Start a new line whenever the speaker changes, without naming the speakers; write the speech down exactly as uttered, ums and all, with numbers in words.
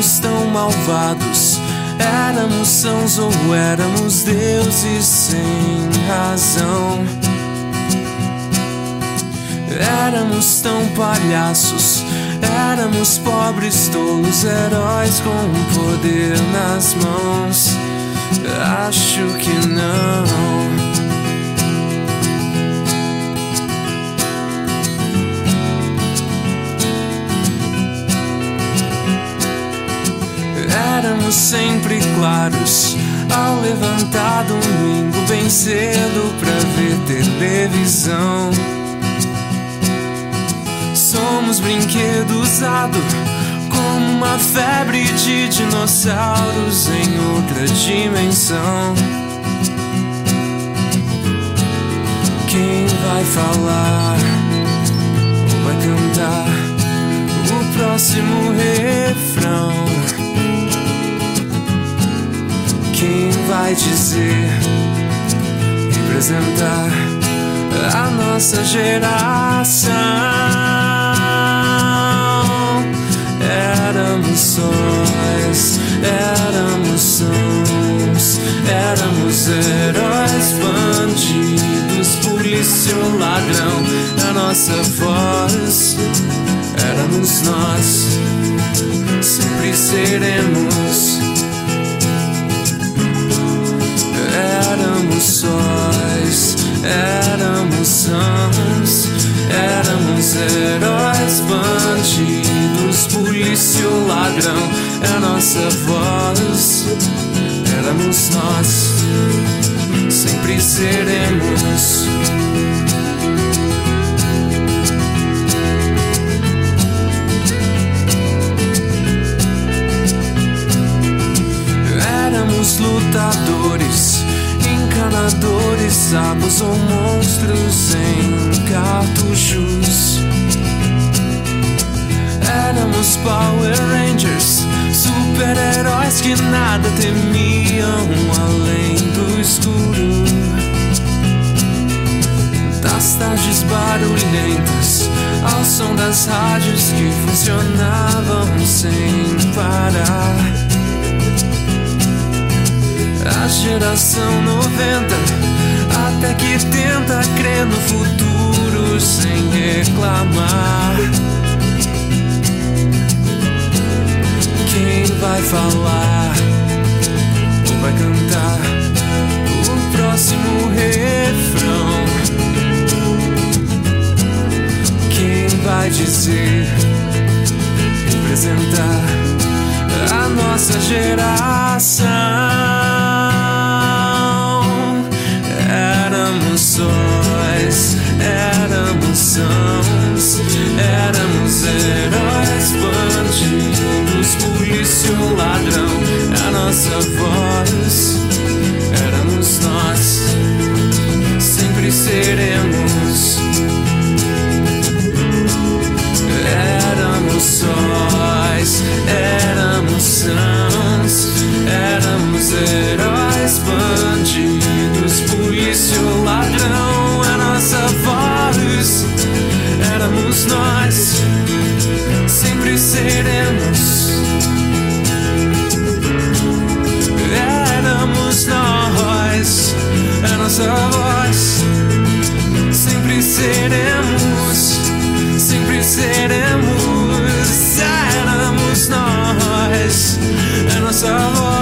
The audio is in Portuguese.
éramos tão malvados, éramos sãos ou éramos deuses sem razão. Éramos tão palhaços, éramos pobres, tolos, heróis com poder nas mãos. Acho que não. Éramos sempre claros ao levantar domingo bem cedo pra ver televisão. Somos brinquedo usado como uma febre de dinossauros em outra dimensão. Quem vai falar ou vai cantar o próximo refrão? Quem vai dizer, representar a nossa geração? Éramos sóis, éramos sãos, éramos heróis, bandidos, polícia ou ladrão. A nossa voz, éramos nós, sempre seremos. Éramos sóis, éramos sãos, éramos heróis, bandidos, polícia ou ladrão. É a nossa voz, éramos nós, sempre seremos. Éramos lutadores, encanadores, sabos ou monstros em cartuchos. Éramos Power Rangers, super-heróis que nada temiam além do escuro. Das tardes barulhentas, ao som das rádios que funcionavam sem parar. A geração noventa, até que tenta crer no futuro sem reclamar. Quem vai falar ou vai cantar o próximo refrão? Quem vai dizer, representar a nossa geração? Éramos sóis, éramos sãos, éramos heróis, bandidos, polícia ou ladrão. A nossa voz, éramos nós, sempre seremos. Éramos sóis, éramos sãos, éramos heróis, bandidos, polícia ou ladrão. A nossa voz, éramos nós, sempre seremos. Éramos nós, a nossa voz, sempre seremos, sempre seremos. Éramos nós, a nossa voz.